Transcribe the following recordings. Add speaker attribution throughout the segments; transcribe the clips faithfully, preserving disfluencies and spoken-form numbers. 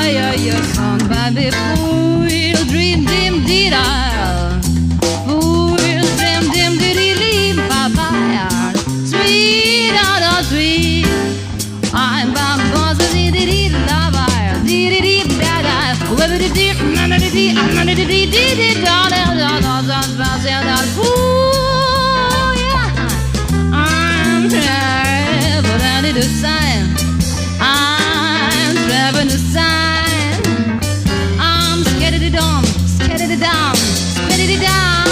Speaker 1: ay, ay, your song, baby, fool, dream, dim, dee, da. Fool, dream, dim, dee, dee, dee, bye, sweet, oh, oh, sweet. I'm back, boss, dee, dee, dee, da, bye, dee, dee, dee, da, da. Whoever dee, dee, none of the dee, none of the dee, dee, dee, da, da, da, da, da, da, da, da, fool, yeah. I'm traveling to sign. I'm traveling to sign. I'm scared of the dawn, scared of the dawn, scared of the dawn.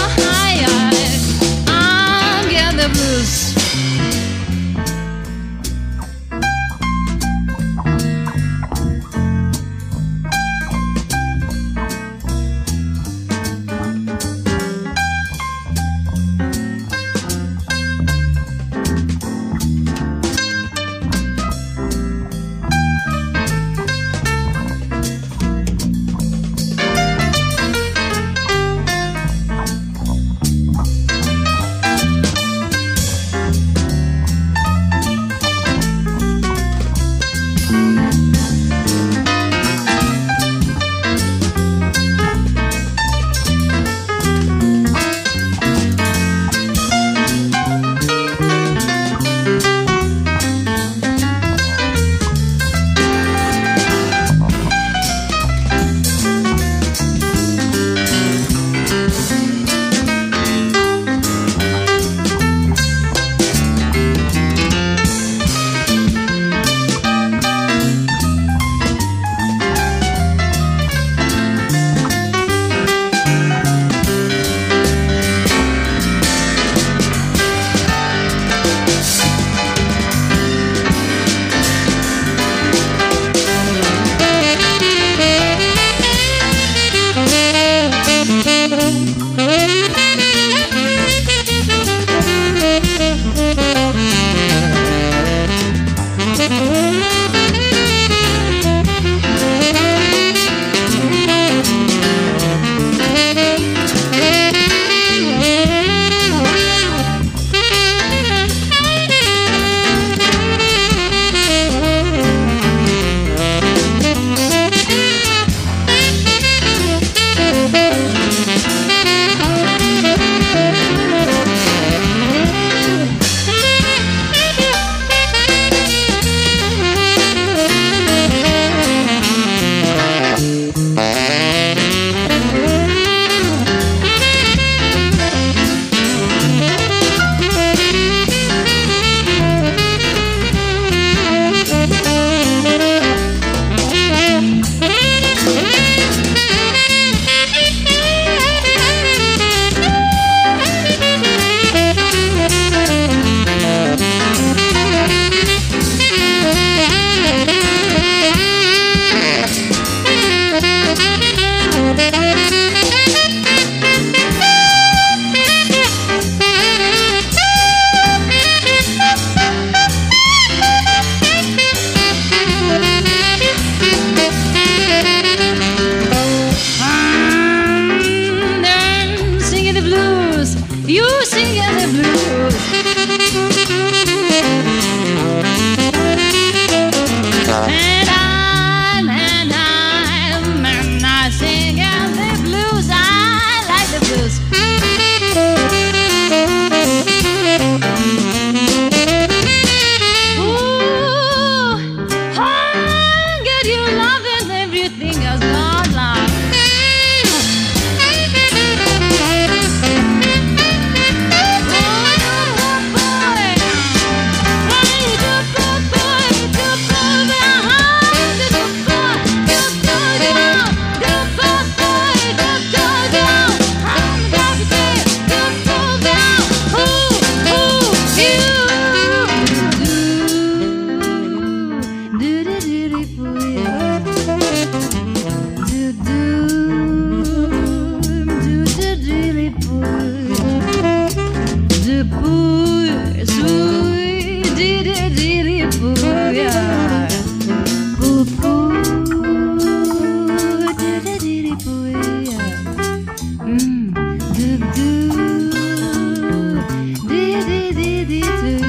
Speaker 1: I'm getting the blues.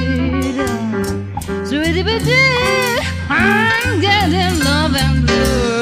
Speaker 2: I'm getting love and blue.